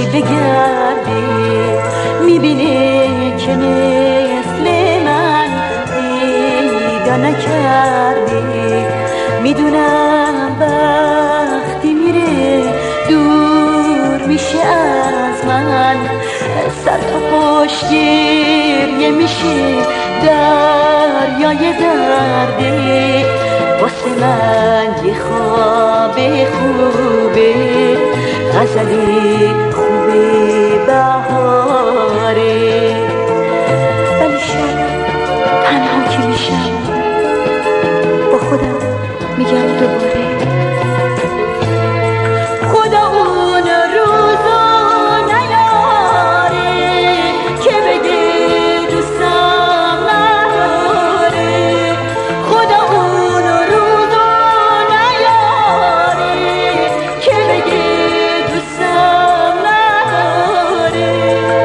بگردی میبینه که مثل من پیدا نکردی. میدونم وقتی میره دور میشه از من، سر تا پشت گریه میشه دریای دردی. واسه من یه خواب خوبه، غزلی خوبه بهاره. ولی شب تنها که میشم با خودم میگم دوباره خدا اون روزو نیاره که بگه دوستم نداره. خدا اون روزو نیاره که بگه دوستم نداره.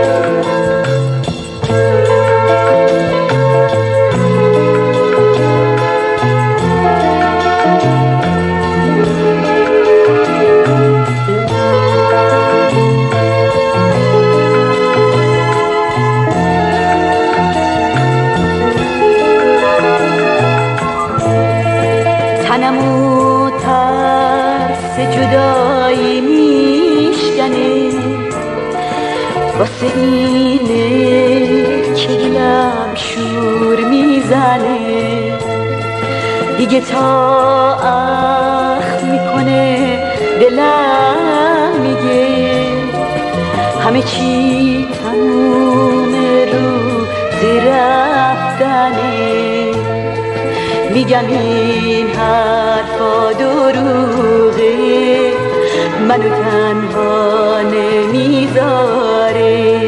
تنمو ترس جدایی میشکنه، واسه اینه که دلم شور میزنه. دیگه تا اخم میکنه دلم میگه همه چی تمومه، روز رفتنه. میگم این حرفا دروغه، منو تنها نمیذاره.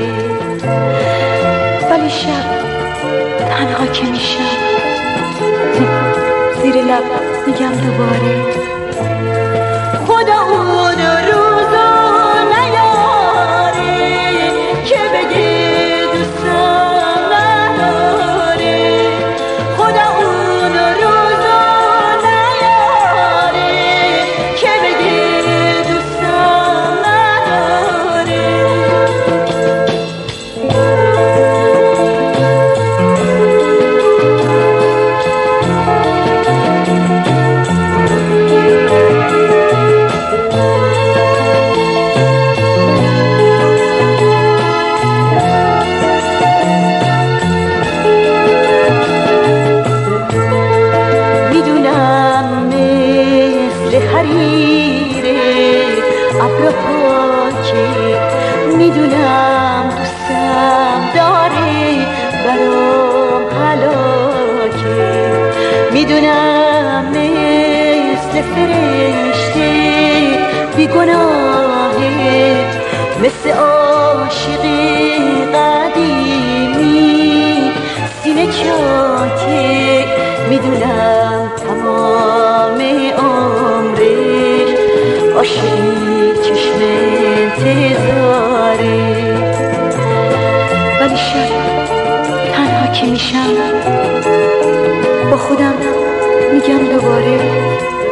ولی شب تنها که میشم زیر لب میگم دوباره خدا اون روزو نیاره که بگه دوستم نداره. خدا اون روزو نیاره که بگه دوستم نداره. حریره ابر پاکی، میدونم دوستم داره برام هلاکه. میدونم مثل فرشته بیگناهه، مثل عاشق قدیمی سینه چاکه. میدونم تمام عمرش عاشقی چشم انتظاره. ولی شب تنها که میشم با خودم میگم دوباره